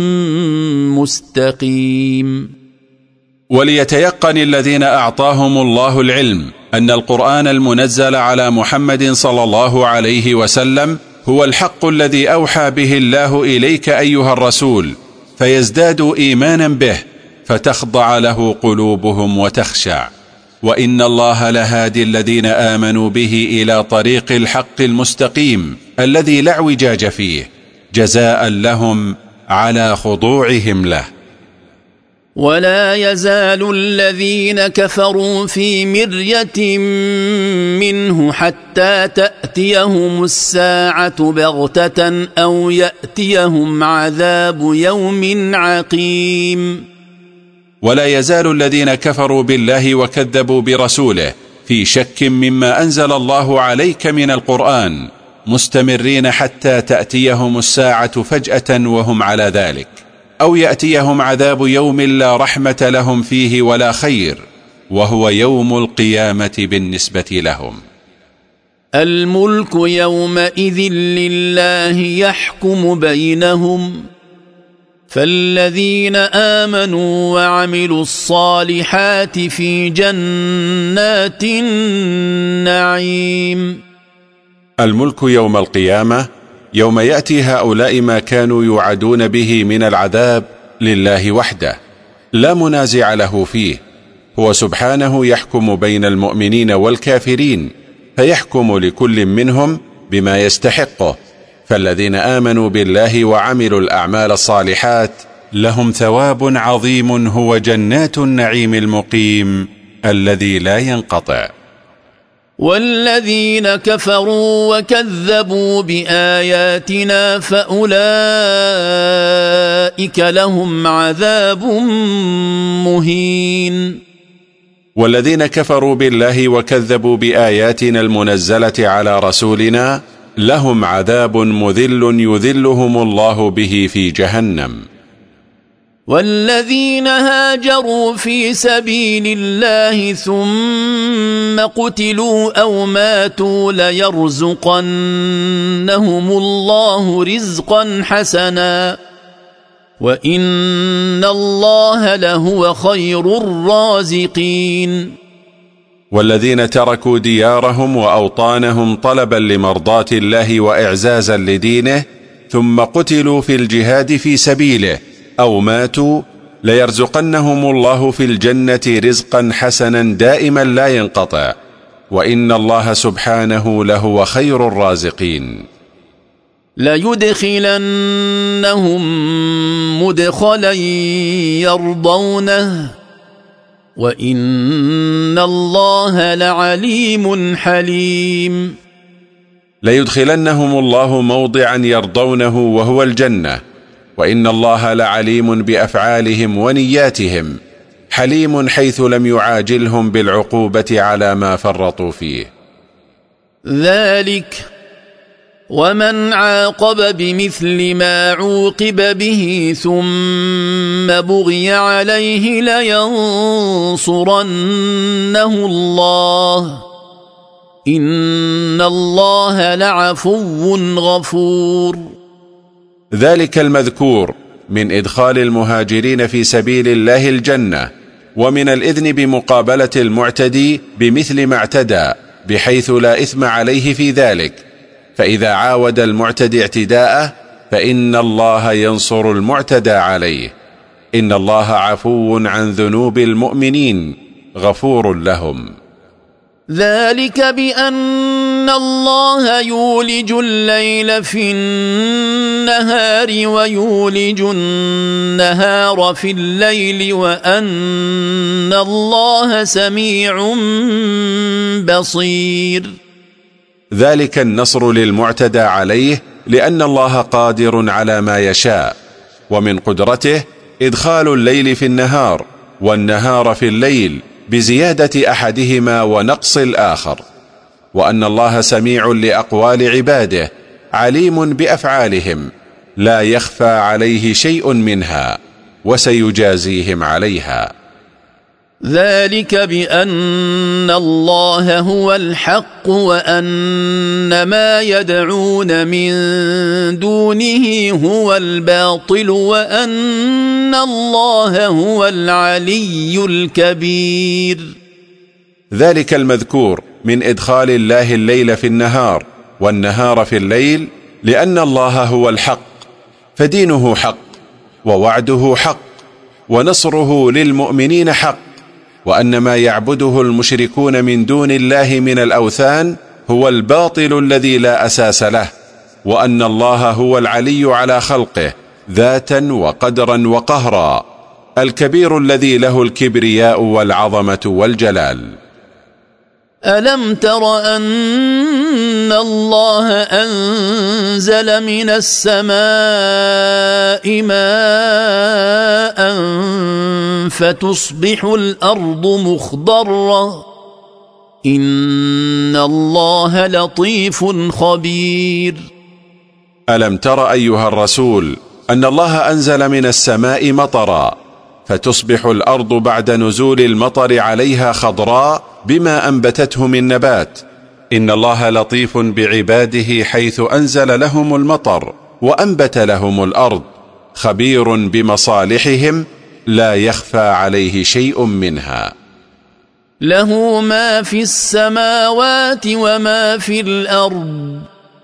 [SPEAKER 5] مستقيم.
[SPEAKER 4] وليتيقن الذين أعطاهم الله العلم أن القرآن المنزل على محمد صلى الله عليه وسلم هو الحق الذي أوحى به الله إليك أيها الرسول، فيزدادوا إيمانا به فتخضع له قلوبهم وتخشع. وإن الله لهادي الذين آمنوا به إلى طريق الحق المستقيم الذي لا اعوجاج فيه، جزاء لهم على خضوعهم له.
[SPEAKER 5] ولا يزال الذين كفروا في مرية منه حتى تأتيهم الساعة بغتة أو يأتيهم عذاب يوم عقيم.
[SPEAKER 4] ولا يزال الذين كفروا بالله وكذبوا برسوله في شك مما أنزل الله عليك من القرآن مستمرين حتى تأتيهم الساعة فجأة وهم على ذلك، أو يأتيهم عذاب يوم لا رحمة لهم فيه ولا خير، وهو يوم القيامة بالنسبة لهم.
[SPEAKER 5] الملك يومئذ لله يحكم بينهم، فالذين آمنوا وعملوا الصالحات في جنات النعيم.
[SPEAKER 4] الملك يوم القيامة يوم يأتي هؤلاء ما كانوا يوعدون به من العذاب لله وحده لا منازع له فيه، هو سبحانه يحكم بين المؤمنين والكافرين، فيحكم لكل منهم بما يستحقه. فالذين آمنوا بالله وعملوا الأعمال الصالحات لهم ثواب عظيم هو جنات النعيم المقيم الذي لا ينقطع.
[SPEAKER 5] والذين كفروا وكذبوا بآياتنا فأولئك لهم عذاب مهين.
[SPEAKER 4] والذين كفروا بالله وكذبوا بآياتنا المنزلة على رسولنا لهم عذاب مذل يذلهم الله به في جهنم.
[SPEAKER 5] والذين هاجروا في سبيل الله ثم قتلوا أو ماتوا ليرزقنهم الله رزقا حسنا وإن الله لهو خير الرازقين.
[SPEAKER 4] والذين تركوا ديارهم وأوطانهم طلبا لمرضاة الله وإعزازا لدينه ثم قتلوا في الجهاد في سبيله أو ماتوا ليرزقنهم الله في الجنة رزقا حسنا دائما لا ينقطع وإن الله سبحانه لهو خير الرازقين.
[SPEAKER 5] ليدخلنهم مدخلا يرضونه وإن الله لعليم حليم.
[SPEAKER 4] ليدخلنهم الله موضعا يرضونه وهو الجنة، وإن الله لعليم بأفعالهم ونياتهم، حليم حيث لم يعاجلهم بالعقوبة على ما فرطوا فيه.
[SPEAKER 5] ذلك ومن عاقب بمثل ما عوقب به ثم بغي عليه لينصرنه الله إن الله لعفو غفور.
[SPEAKER 4] ذلك المذكور من إدخال المهاجرين في سبيل الله الجنة، ومن الإذن بمقابلة المعتدي بمثل ما اعتدى بحيث لا إثم عليه في ذلك، فإذا عاود المعتدي اعتداءه فإن الله ينصر المعتدى عليه، إن الله عفو عن ذنوب المؤمنين غفور لهم.
[SPEAKER 5] ذلك بأن الله يولج الليل في النهار ويولج النهار في الليل وأن الله سميع بصير.
[SPEAKER 4] ذلك النصر للمعتدى عليه لأن الله قادر على ما يشاء، ومن قدرته إدخال الليل في النهار والنهار في الليل بزيادة أحدهما ونقص الآخر، وأن الله سميع لأقوال عباده عليم بأفعالهم لا يخفى عليه شيء منها، وسيجازيهم عليها.
[SPEAKER 5] ذلك بأن الله هو الحق وأن ما يدعون من دونه هو الباطل وأن الله هو العلي الكبير.
[SPEAKER 4] ذلك المذكور من إدخال الله الليل في النهار والنهار في الليل لأن الله هو الحق، فدينه حق، ووعده حق، ونصره للمؤمنين حق، وأن ما يعبده المشركون من دون الله من الأوثان هو الباطل الذي لا أساس له، وأن الله هو العلي على خلقه ذاتا وقدرا وقهرا، الكبير الذي له الكبرياء والعظمة والجلال.
[SPEAKER 5] ألم تر أن الله أنزل من السماء ماء فتصبح الأرض مخضرة إن الله لطيف خبير.
[SPEAKER 4] ألم تر أيها الرسول أن الله أنزل من السماء مطرا فتصبح الأرض بعد نزول المطر عليها خضراء بما أنبتته من نبات، إن الله لطيف بعباده حيث أنزل لهم المطر وأنبت لهم الأرض، خبير بمصالحهم لا يخفى عليه شيء منها.
[SPEAKER 5] له ما في السماوات وما في الأرض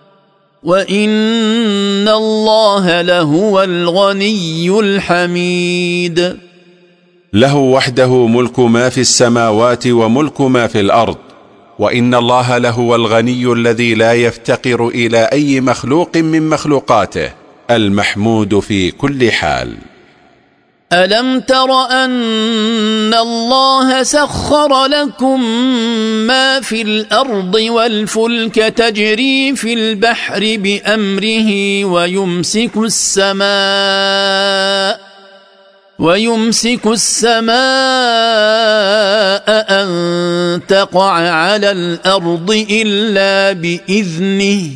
[SPEAKER 5] وإن الله لهو الغني الحميد.
[SPEAKER 4] له وحده ملك ما في السماوات وملك ما في الأرض، وإن الله لهو الغني الذي لا يفتقر إلى أي مخلوق من مخلوقاته، المحمود في كل حال.
[SPEAKER 5] ألم تر أن الله سخر لكم ما في الأرض والفلك تجري في البحر بأمره ويمسك السماء ويمسك السماء أن تقع على الأرض إلا بإذنه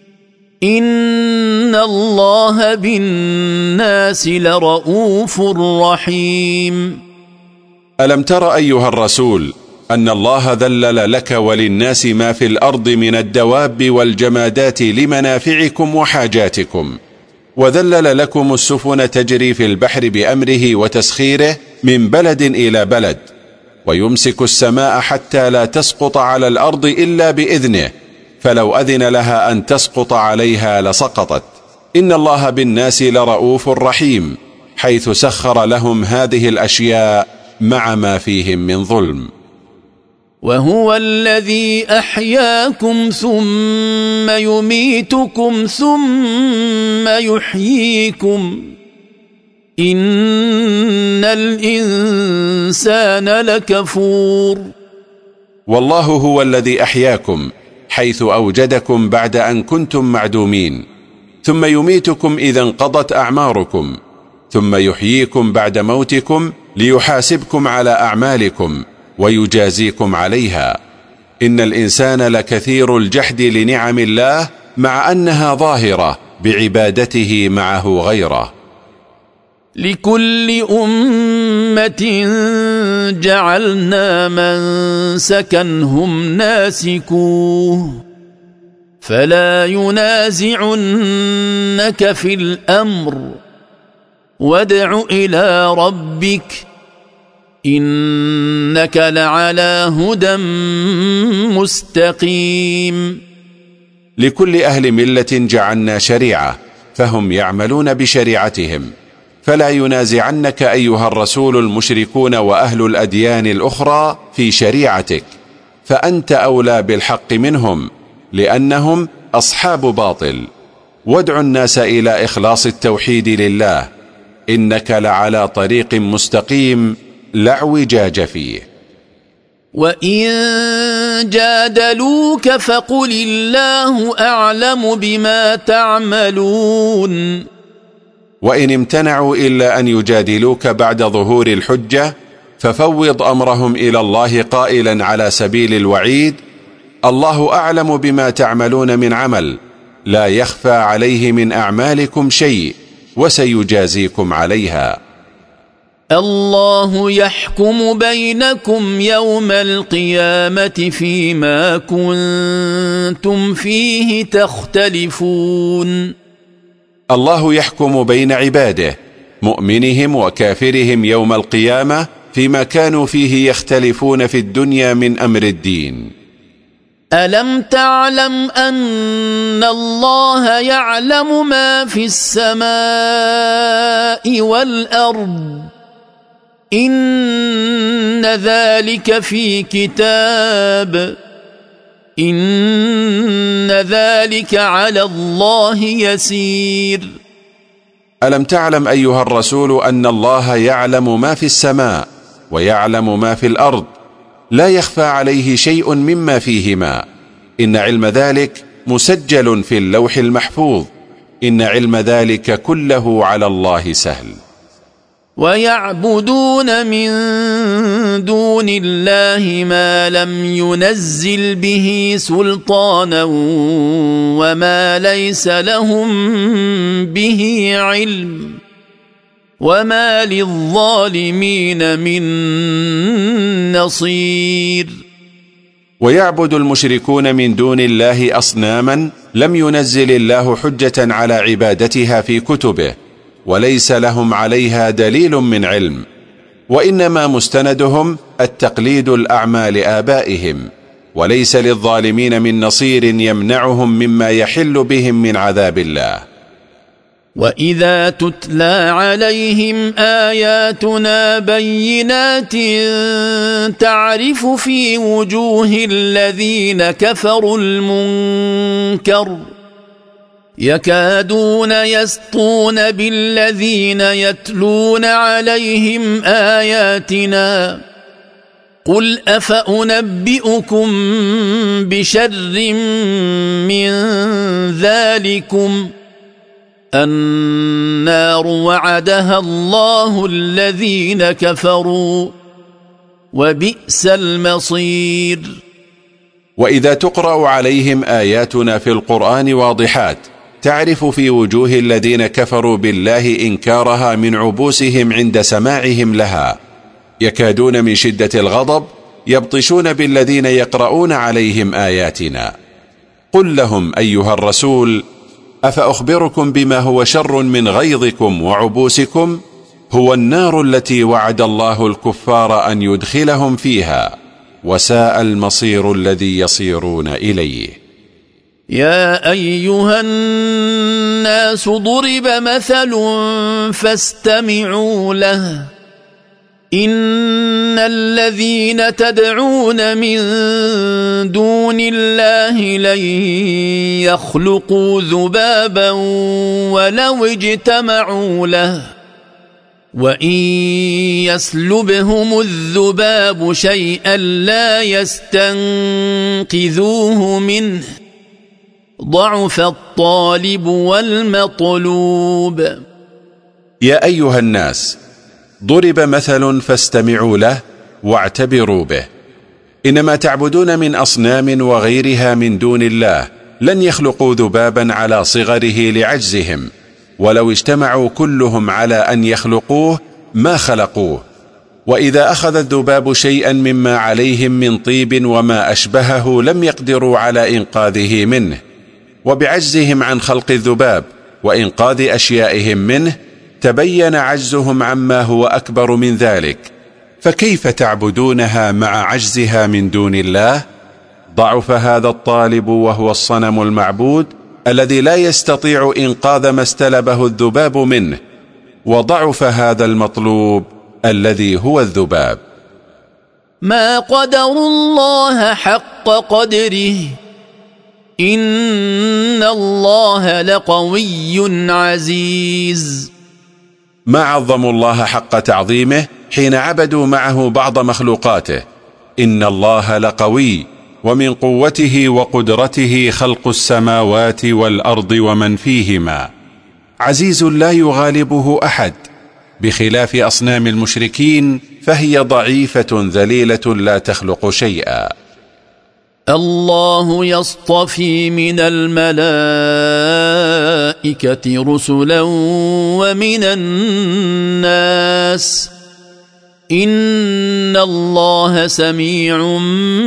[SPEAKER 5] إن الله بالناس لرؤوف رحيم.
[SPEAKER 4] ألم تر أيها الرسول أن الله ذلل لك وللناس ما في الأرض من الدواب والجمادات لمنافعكم وحاجاتكم، وذلل لكم السفن تجري في البحر بأمره وتسخيره من بلد إلى بلد، ويمسك السماء حتى لا تسقط على الأرض إلا بإذنه، فلو أذن لها أن تسقط عليها لسقطت، إن الله بالناس لرؤوف رحيم، حيث سخر لهم هذه الأشياء مع ما فيهم من ظلم.
[SPEAKER 5] وهو الذي أحياكم ثم يميتكم ثم يحييكم إن الإنسان لكفور.
[SPEAKER 4] والله هو الذي أحياكم حيث أوجدكم بعد أن كنتم معدومين، ثم يميتكم إذا انقضت أعماركم، ثم يحييكم بعد موتكم ليحاسبكم على أعمالكم ويجازيكم عليها. إن الإنسان لكثير الجحد لنعم الله مع أنها ظاهرة بعبادته معه غيره.
[SPEAKER 5] لكل أمة جعلنا منسكا هم ناسكوه فلا ينازعنك في الأمر وادع إلى ربك إنك لعلى هدى مستقيم.
[SPEAKER 4] لكل أهل ملة جعلنا شريعة فهم يعملون بشريعتهم، فلا ينازعنك أيها الرسول المشركون وأهل الأديان الأخرى في شريعتك، فأنت أولى بالحق منهم لأنهم أصحاب باطل. وادع الناس إلى إخلاص التوحيد لله، إنك لعلى طريق مستقيم لا اعوجاج فيه.
[SPEAKER 5] وإن جادلوك فقل الله أعلم بما تعملون
[SPEAKER 4] وإن امتنعوا إلا أن يجادلوك بعد ظهور الحجة ففوض أمرهم إلى الله قائلا على سبيل الوعيد: الله أعلم بما تعملون من عمل، لا يخفى عليه من أعمالكم شيء، وسيجازيكم عليها.
[SPEAKER 5] الله يحكم بينكم يوم القيامة فيما كنتم فيه تختلفون.
[SPEAKER 4] الله يحكم بين عباده مؤمنهم وكافرهم يوم القيامة فيما كانوا فيه يختلفون في الدنيا من أمر الدين.
[SPEAKER 5] ألم تعلم أن الله يعلم ما في السماء والأرض؟ إن ذلك في كتاب، إن ذلك على الله يسير.
[SPEAKER 4] ألم تعلم أيها الرسول أن الله يعلم ما في السماء ويعلم ما في الأرض، لا يخفى عليه شيء مما فيهما، إن علم ذلك مسجل في اللوح المحفوظ، إن علم ذلك كله على الله سهل.
[SPEAKER 5] ويعبدون من دون الله ما لم ينزل به سلطانا وما ليس لهم به علم، وما للظالمين من نصير.
[SPEAKER 4] ويعبد المشركون من دون الله أصناما لم ينزل الله حجة على عبادتها في كتبه، وليس لهم عليها دليل من علم، وإنما مستندهم التقليد الأعمى لآبائهم، وليس للظالمين من نصير يمنعهم مما يحل بهم من عذاب الله.
[SPEAKER 5] وإذا تتلى عليهم آياتنا بينات تعرف في وجوه الذين كفروا المنكر يكادون يسطون بالذين يتلون عليهم آياتنا قل أفأنبئكم بشر من ذلكم النار وعدها الله الذين كفروا وبئس المصير.
[SPEAKER 4] وإذا تقرأ عليهم آياتنا في القرآن واضحات تعرف في وجوه الذين كفروا بالله إنكارها من عبوسهم عند سماعهم لها، يكادون من شدة الغضب يبطشون بالذين يقرؤون عليهم آياتنا. قل لهم أيها الرسول: أفأخبركم بما هو شر من غيظكم وعبوسكم؟ هو النار التي وعد الله الكفار أن يدخلهم فيها، وساء المصير الذي يصيرون إليه.
[SPEAKER 5] يا أيها الناس ضرب مثل فاستمعوا له إن الذين تدعون من دون الله لن يخلقوا ذبابا ولو اجتمعوا له وإن يسلبهم الذباب شيئا لا يستنقذوه منه ضعف الطالب والمطلوب.
[SPEAKER 4] يا أيها الناس ضرب مثل فاستمعوا له واعتبروا به. إنما تعبدون من أصنام وغيرها من دون الله لن يخلقوا ذبابا على صغره لعجزهم، ولو اجتمعوا كلهم على أن يخلقوه ما خلقوه. وإذا أخذ الذباب شيئا مما عليهم من طيب وما أشبهه لم يقدروا على إنقاذه منه، وبعجزهم عن خلق الذباب وإنقاذ أشيائهم منه تبين عجزهم عما هو أكبر من ذلك، فكيف تعبدونها مع عجزها من دون الله؟ ضعف هذا الطالب وهو الصنم المعبود الذي لا يستطيع إنقاذ ما استلبه الذباب منه، وضعف هذا المطلوب الذي هو الذباب.
[SPEAKER 5] ما قدروا الله حق قدره إن الله لقوي عزيز.
[SPEAKER 4] ما عظموا الله حق تعظيمه حين عبدوا معه بعض مخلوقاته، إن الله لقوي، ومن قوته وقدرته خلق السماوات والأرض ومن فيهما، عزيز لا يغالبه أحد، بخلاف أصنام المشركين فهي ضعيفة ذليلة لا تخلق شيئا.
[SPEAKER 5] الله يصطفي من الملائكة رسلا ومن الناس إن الله سميع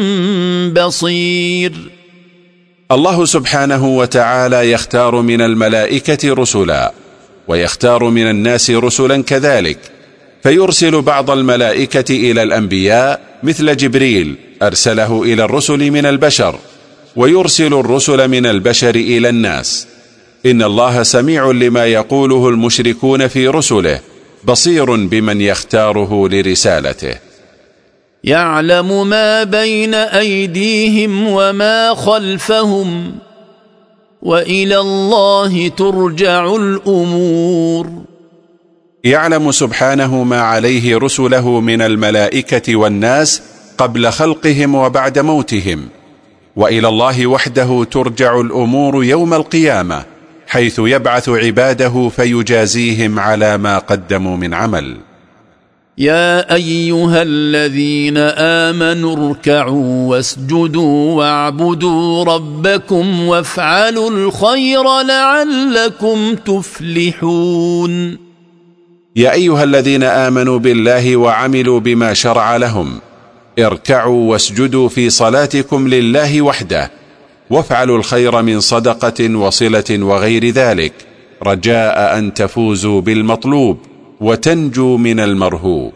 [SPEAKER 5] بصير.
[SPEAKER 4] الله سبحانه وتعالى يختار من الملائكة رسلا، ويختار من الناس رسلا كذلك، فيرسل بعض الملائكة إلى الأنبياء مثل جبريل أرسله إلى الرسل من البشر، ويرسل الرسل من البشر إلى الناس. إن الله سميع لما يقوله المشركون في رسله، بصير بمن يختاره لرسالته.
[SPEAKER 5] يعلم ما بين أيديهم وما خلفهم وإلى الله ترجع الأمور.
[SPEAKER 4] يعلم سبحانه ما عليه رسله من الملائكة والناس قبل خلقهم وبعد موتهم، وإلى الله وحده ترجع الأمور يوم القيامة، حيث يبعث عباده فيجازيهم على ما قدموا من عمل.
[SPEAKER 5] يا أيها الذين آمنوا اركعوا واسجدوا واعبدوا ربكم وافعلوا الخير لعلكم تفلحون.
[SPEAKER 4] يا أيها الذين آمنوا بالله وعملوا بما شرع لهم، اركعوا واسجدوا في صلاتكم لله وحده، وافعلوا الخير من صدقة وصلة وغير ذلك، رجاء أن تفوزوا بالمطلوب وتنجوا من المرهوب.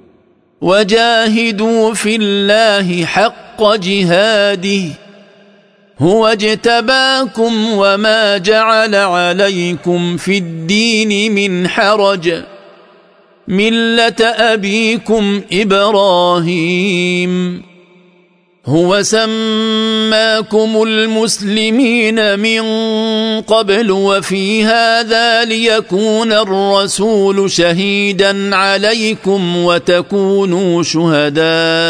[SPEAKER 5] وجاهدوا في الله حق جهاده هو اجتباكم وما جعل عليكم في الدين من حرج ملة أبيكم إبراهيم هو سماكم المسلمين من قبل وفي هذا ليكون الرسول شهيدا عليكم وتكونوا شهداء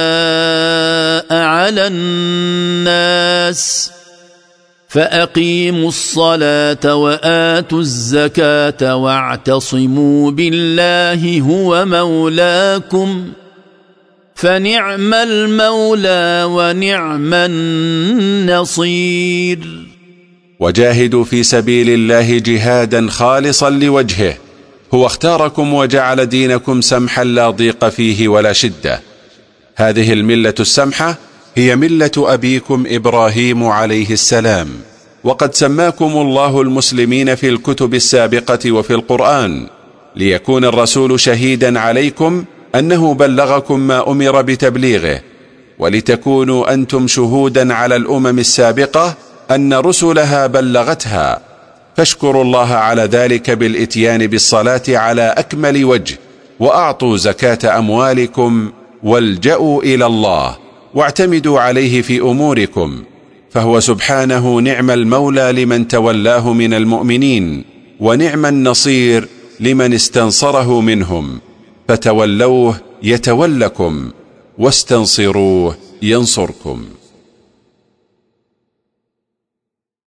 [SPEAKER 5] على الناس فأقيموا الصلاة وآتوا الزكاة واعتصموا بالله هو مولاكم فنعم المولى ونعم النصير.
[SPEAKER 4] وجاهدوا في سبيل الله جهادا خالصا لوجهه، هو اختاركم وجعل دينكم سمحا لا ضيق فيه ولا شدة. هذه الملة السمحة هي ملة أبيكم إبراهيم عليه السلام، وقد سماكم الله المسلمين في الكتب السابقة وفي القرآن، ليكون الرسول شهيدا عليكم أنه بلغكم ما أمر بتبليغه، ولتكونوا أنتم شهودا على الأمم السابقة أن رسلها بلغتها، فاشكروا الله على ذلك بالإتيان بالصلاة على أكمل وجه، وأعطوا زكاة أموالكم، والجأوا إلى الله واعتمدوا عليه في أموركم، فهو سبحانه نعم المولى لمن تولاه من المؤمنين، ونعم النصير لمن استنصره منهم، فتولوه يتولكم واستنصروه ينصركم.